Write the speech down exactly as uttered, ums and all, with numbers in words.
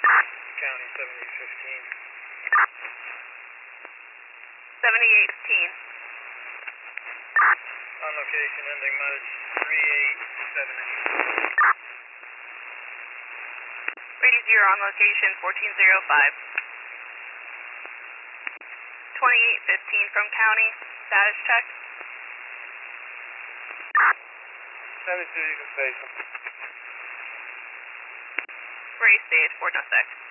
County seventy fifteen. seventy-eight fifteen. On location, ending mileage three eight seven eight. Ready zero on location, fourteen oh five. twenty-eight fifteen from county, status check. seventy-two, you can station. Ready stage, four oh six.